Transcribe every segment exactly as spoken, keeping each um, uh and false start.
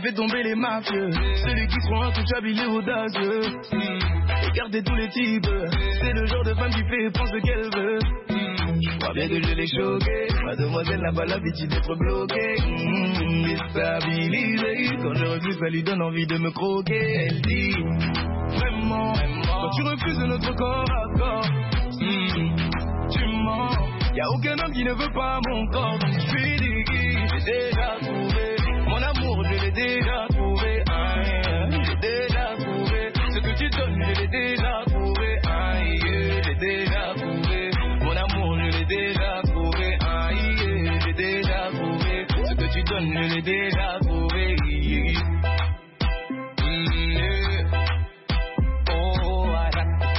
fait tomber les mafieux. Celui qui croit intouchable, il est audacieux. Regardez tous les types, c'est le genre de femme qui fait prendre ce qu'elle veut. Je crois bien que je l'ai choquée. Mademoiselle n'a pas l'habitude d'être bloquée. Mmh, déstabilisée. Quand je refuse, ça lui donne envie de me croquer. Elle dit vraiment, quand tu refuses notre corps à corps, mmh, tu mens. Y'a aucun homme qui ne veut pas mon corps. Donc je suis déguisé, j'ai déjà trouvé. Mon amour, je l'ai déjà trouvé. Ah, yeah. J'ai déjà trouvé. Ce que tu donnes, je l'ai déjà trouvé. Ah, yeah. J'ai déjà trouvé. Mon amour, je l'ai déjà trouvé. Ah, yeah. J'ai déjà trouvé. Ce que tu donnes, je l'ai déjà trouvé. Yeah. Mm, yeah. Oh, I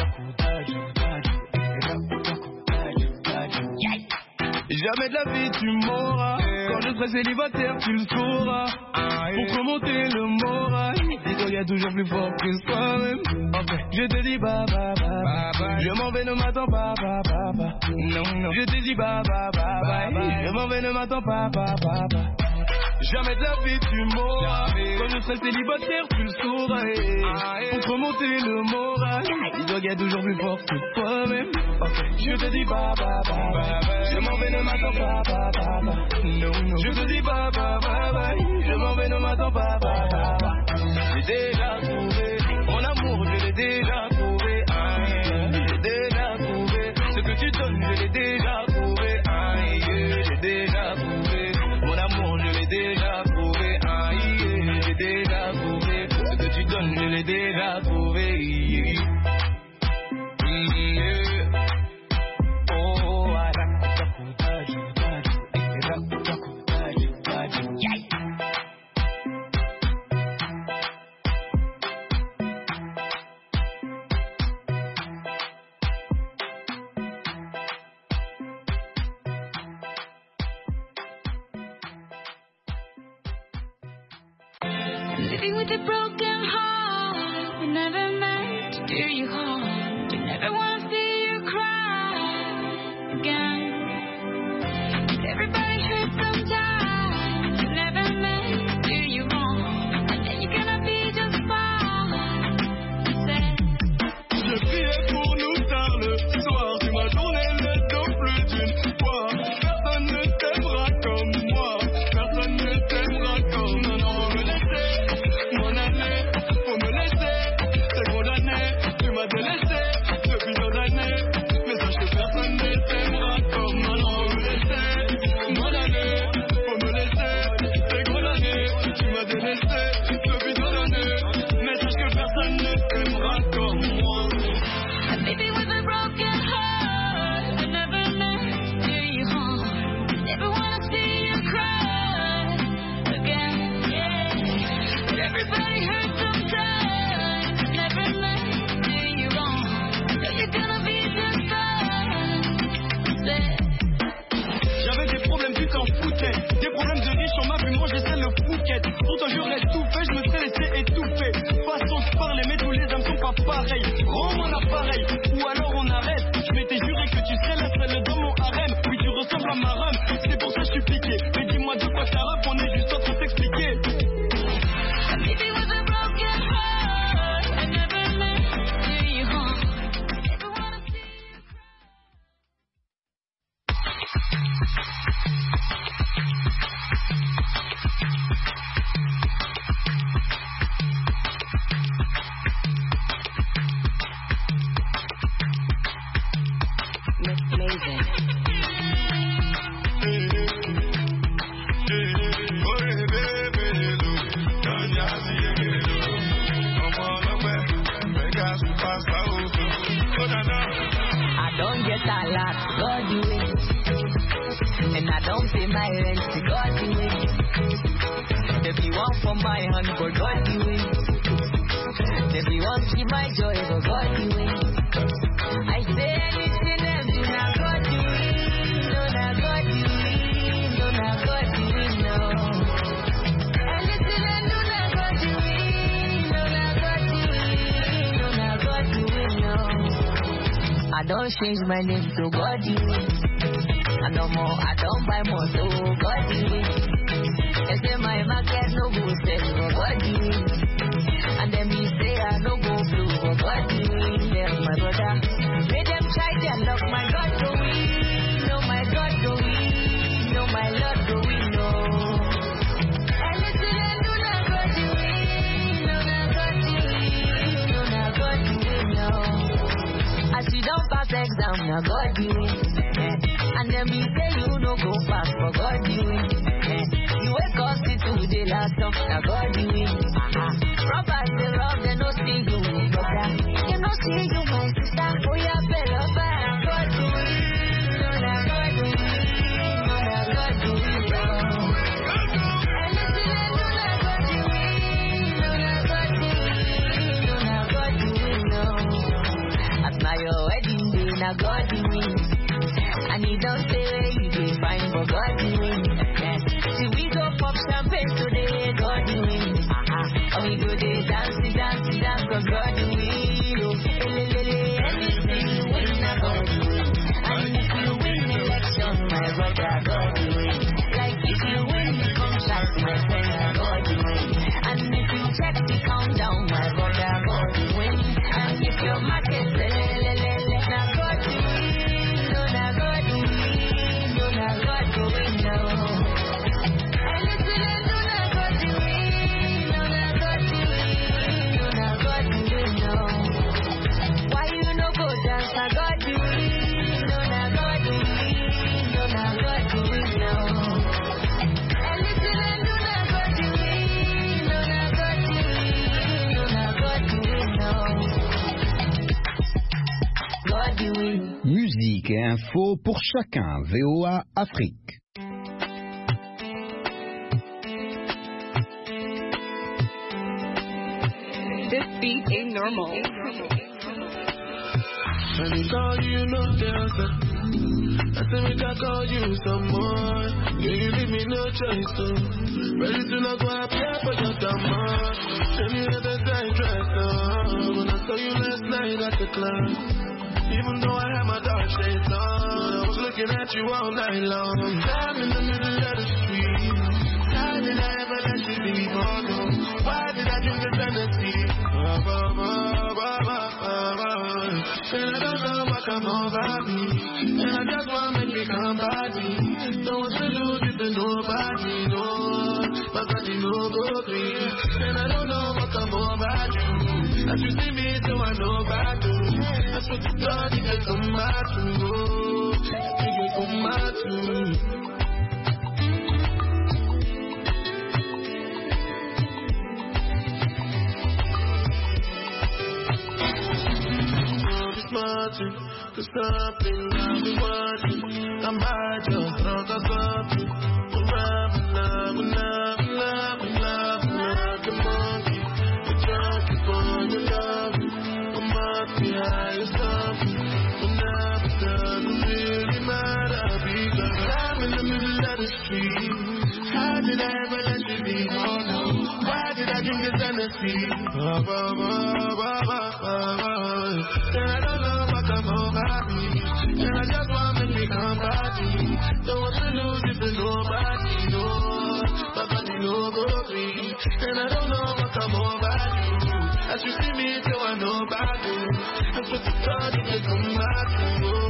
jamais de la vie tu m'auras. Quand je serai célibataire tu le sauras. Pour remonter le moral, dis-toi y'a toujours plus fort que toi-même. Je te dis bah bah bah bah. Je m'en vais, ne m'attends pas bah bah bah. Non non. Je te dis bah bah bah bah. Je m'en vais, ne m'attends pas bah bah bah. Jamais de la vie tu m'auras. Quand je serai célibataire tu le sauras. Pour remonter le moral, dis-toi y'a toujours plus fort que toi-même. Je te dis bah bah bah bah. Je m'en vais, ne m'attends pas bah bah bah. Non non. Je te dis bah bah bah bah. Je m'en vais, ne m'attends pas bah bah bah. J'ai déjà trouvé mon amour, je l'ai déjà trouvé. Ah, yeah. J'ai déjà trouvé ce que tu donnes, je l'ai déjà trouvé. Ah, yeah. J'ai déjà trouvé mon amour, je l'ai déjà trouvé. Ah, yeah. J'ai déjà trouvé ce que tu donnes, je l'ai déjà trouvé. Yeah. Mm, yeah. Oh, I living with a broken heart, we never meant to do you harm. We never want to see you cry again. Everybody hurts sometimes, we never meant to do you wrong. And then you're gonna be just fine. Je priais pour nous tard le soir, tu m'as tourné le dos plus d'une fois. Personne ne t'aimera comme moi, personne ne t'aimera comme non, non, me laisser, m'en aller, faut me laisser, t'es condamné, tu m'as délaissé depuis tant d'années, mais sache que personne ne t'aimera comme non, non, me laisser, m'en aller, faut me laisser, t'es condamné, tu m'as délaissé depuis tant d'années, mais sache que personne ne t'aimera comme moi. And baby, with a broken heart, I never meant to do you harm. Never wanna see you cry again, yeah. But everybody hurts sometimes, I never meant to do you wrong. So you're gonna be just fine. J'avais des problèmes, tu t'en foutais. Des problèmes de riches, on m'a vu manger celle le Phuket. Pourtant j'aurais tout fait, je me serais laissé étouffer. Façon de parler, mais tous les hommes sont pas pareils. Rends-moi l'appareil, ou alors on arrête. Je m'étais juré que tu serais la seule dans mon harem. Oui, tu ressembles à ma rhum, c'est pour ça que je suis piqué. Mais dis-moi de quoi ça rappe, on est juste en train de s'expliquer. Baby, with a broken heart, I never meant to do you harm. Never wanna see you I don't get a lot, God do it. And I don't pay my rent, God do it. If you want for my hand, for God do it. If you want to see my joy, for God do it. I say anything them do not God do it. No, not God do it. No, not God do it, no. Anything them do not God do it. No, not God do it. No, not God do it, no. I don't change my name to God you. I no more, I don't buy more, so God you. They say my market no go sell, but God the win. And then me say I no go blue, but God the win. Them my brother, make them try their luck, my God go win. No, my God go win. No, my Lord go win. No. And listen and do not God the win. No, not God the win. No, not God the win. No. As you don't pass exam, now God the win. Yeah. And then me say you no go pass, but God the win. Yeah. You wake up see today last time, now God the win. Uh-huh. Robbers they rob, they no see you, brother. They no see you, my sister. Oh yeah, better buy God the win. No, not God the win. No, not God the win. No. And listen and do not God the win. No, not God the win. No, not God the win. No. At my wedding day, now God the win. And he don't say where you be fine, but God the win. Yeah. See we go pop champagne today, God the win. Uh-huh. And we go there dance, dance, dance, cause God the win. Oh, anything you win, now God the win. And if you win election, my brother, God the win. Like if you win the contract, my friend, God the win. And if you check the countdown, my brother, God the win. And if your market, now God the win. No, now God the win. No, now God the win. No. And listen and do not God the win. No, now God the win. No, now God the win. No. Why you no go dance? Now God the win. No, now God the win. No, now God the win. No. And listen and do not God the win. No, now God the win. No, now God the win. No. God the win. Musique et info pour chacun. V O A Afrique. This beat ain't normal. When he call you, no answer. I say we can call you some more. Yeah, you leave me no choice, so ready to not go up here for your demand. Tell you that the time dress on. When I saw you last night at the club. Even though I had my dark shades on, I was looking at you all night long. I'm in the middle of the street. How did I ever let you leave? Oh no, why did I drink this Tennessee? Oh, oh, oh, oh, oh, oh, oh. And I don't know what come over me. And I just want to make me come body. Don't want to lose it to nobody, no. My body no go free. And I don't know what come over you. As you see me, so I know about you. That's what you thought you could come back to. You could come back to. Smarting, cause something I've been watching. I might just drunk or something. I'm loving, loving, loving, loving, loving, like a monkey. The junkie for your love. I must be high or something. But now it doesn't really matter because I'm in the middle of the street. How did I ever let you leave? Oh no, why did I drink this Tennessee? Oh, oh, oh, oh, oh, oh, oh. And I don't know what come over me. And I just want to make me come party. Don't want to lose it to nobody, no. My body no go free. And I don't know what come over you. As you see me, so I know about you. That's what you thought you could come back to.